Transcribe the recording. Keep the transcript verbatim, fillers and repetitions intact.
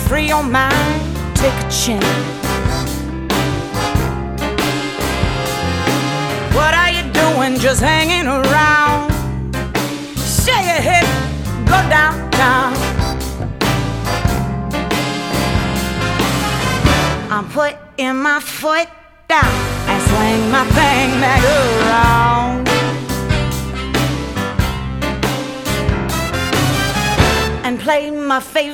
free your mind, take a chance. What are you doing just hanging around? Shake your head, go downtown. I'm putting my foot down and swing my thing back around and play my favorite